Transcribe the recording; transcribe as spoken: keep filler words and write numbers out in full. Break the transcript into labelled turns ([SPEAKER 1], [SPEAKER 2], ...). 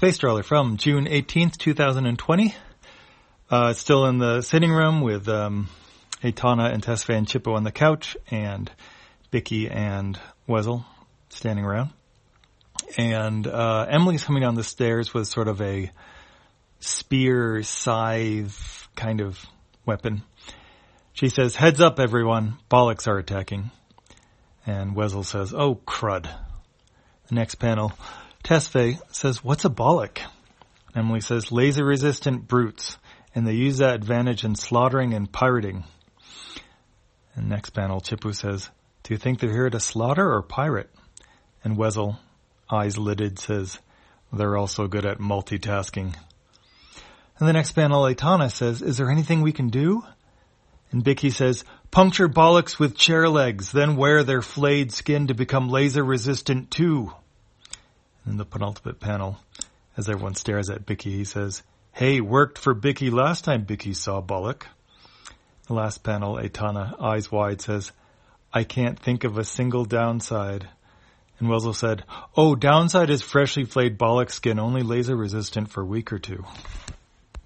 [SPEAKER 1] Space Trawler from June eighteenth, twenty twenty. Uh, it's still in the sitting room with um, Aitana and Tesfaye and Chippo on the couch and Bicky and Wessel standing around. And uh, Emily's coming down the stairs with sort of a spear, scythe kind of weapon. She says, "Heads up, everyone. Bollocks are attacking." And Wessel says, "Oh, crud." The next panel, Tesfaye says, "What's a bollock?" Emily says, "Laser-resistant brutes. And they use that advantage in slaughtering and pirating." And next panel, Chippo says, "Do you think they're here to slaughter or pirate?" And Wessel, eyes lidded, says, "They're also good at multitasking." And the next panel, Aitana says, "Is there anything we can do?" And Bicky says, "Puncture bollocks with chair legs, then wear their flayed skin to become laser-resistant too." And in the penultimate panel, as everyone stares at Bicky, he says, "Hey, worked for Bicky last time Bicky saw bollock." The last panel, Aitana, eyes wide, says, "I can't think of a single downside." And Wessel said, "Oh, downside is freshly flayed bollock skin, only laser resistant for a week or two."